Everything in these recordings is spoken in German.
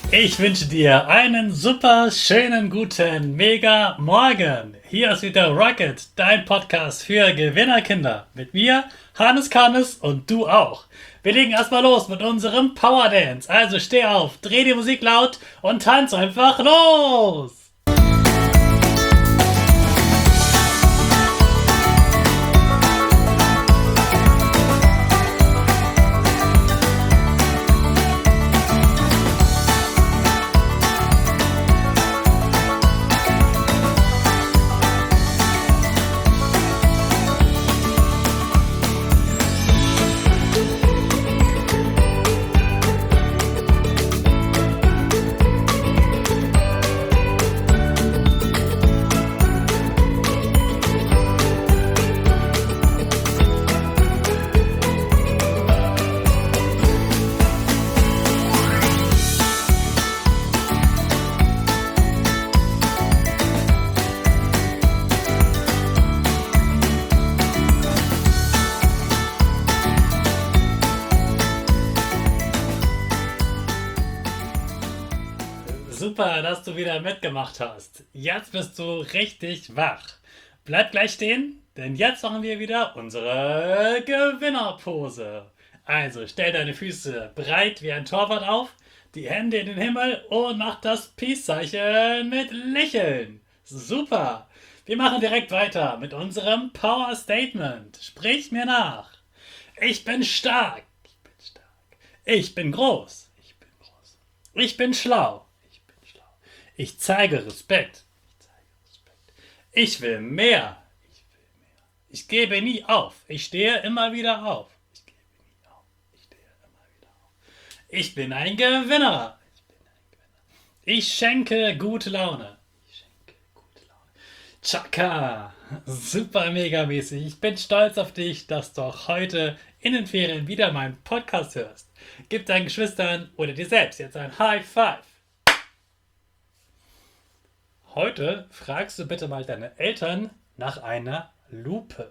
Ich wünsche dir einen super schönen guten Mega Morgen. Hier ist wieder Rocket, dein Podcast für Gewinnerkinder. Mit mir, Hannes Karnes und du auch. Wir legen erstmal los mit unserem Power Dance. Also steh auf, dreh die Musik laut und tanz einfach los. Super, dass du wieder mitgemacht hast. Jetzt bist du richtig wach. Bleib gleich stehen, denn jetzt machen wir wieder unsere Gewinnerpose. Also stell deine Füße breit wie ein Torwart auf, die Hände in den Himmel und mach das Peace-Zeichen mit Lächeln. Super. Wir machen direkt weiter mit unserem Power Statement. Sprich mir nach. Ich bin stark. Ich bin stark. Ich bin groß. Ich bin groß. Ich bin schlau. Ich zeige Respekt. Ich will mehr. Ich gebe nie auf. Ich stehe immer wieder auf. Ich bin ein Gewinner. Ich schenke gute Laune. Chaka. Super mega mäßig. Ich bin stolz auf dich, dass du auch heute in den Ferien wieder meinen Podcast hörst. Gib deinen Geschwistern oder dir selbst jetzt ein High Five. Heute fragst du bitte mal deine Eltern nach einer Lupe.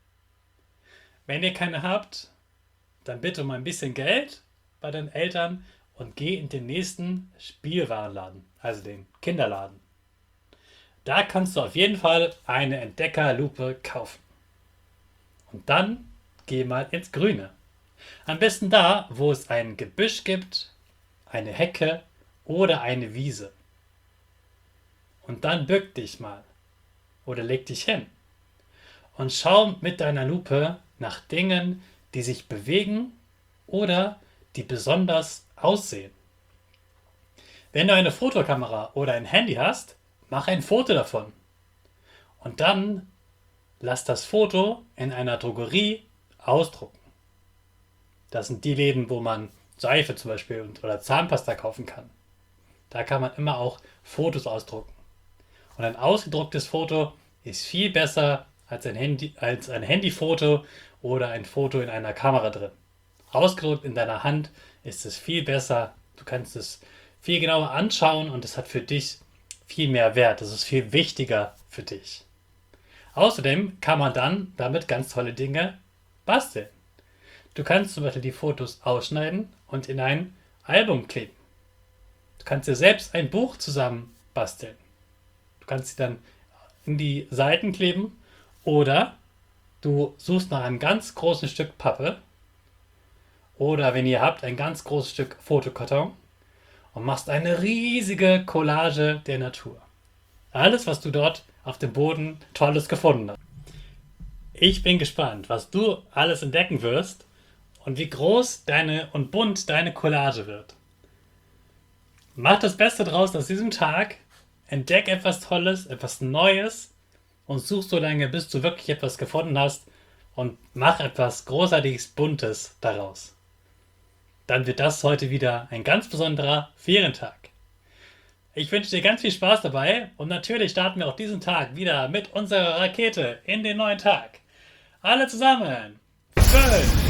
Wenn ihr keine habt, dann bitte um ein bisschen Geld bei deinen Eltern und geh in den nächsten Spielwarenladen, also den Kinderladen. Da kannst du auf jeden Fall eine Entdeckerlupe kaufen. Und dann geh mal ins Grüne. Am besten da, wo es ein Gebüsch gibt, eine Hecke oder eine Wiese. Und dann bück dich mal oder leg dich hin und schau mit deiner Lupe nach Dingen, die sich bewegen oder die besonders aussehen. Wenn du eine Fotokamera oder ein Handy hast, mach ein Foto davon. Und dann lass das Foto in einer Drogerie ausdrucken. Das sind die Läden, wo man Seife zum Beispiel oder Zahnpasta kaufen kann. Da kann man immer auch Fotos ausdrucken. Und ein ausgedrucktes Foto ist viel besser als ein Handyfoto oder ein Foto in einer Kamera drin. Ausgedruckt in deiner Hand ist es viel besser. Du kannst es viel genauer anschauen und es hat für dich viel mehr Wert. Es ist viel wichtiger für dich. Außerdem kann man dann damit ganz tolle Dinge basteln. Du kannst zum Beispiel die Fotos ausschneiden und in ein Album kleben. Du kannst dir selbst ein Buch zusammen basteln. Du kannst sie dann in die Seiten kleben oder du suchst nach einem ganz großen Stück Pappe oder wenn ihr habt, ein ganz großes Stück Fotokarton und machst eine riesige Collage der Natur. Alles, was du dort auf dem Boden Tolles gefunden hast. Ich bin gespannt, was du alles entdecken wirst und wie groß und bunt deine Collage wird. Mach das Beste draus aus diesem Tag. Entdeck etwas Tolles, etwas Neues und such so lange, bis du wirklich etwas gefunden hast und mach etwas Großartiges, Buntes daraus. Dann wird das heute wieder ein ganz besonderer Ferientag. Ich wünsche dir ganz viel Spaß dabei und natürlich starten wir auch diesen Tag wieder mit unserer Rakete in den neuen Tag. Alle zusammen. 5,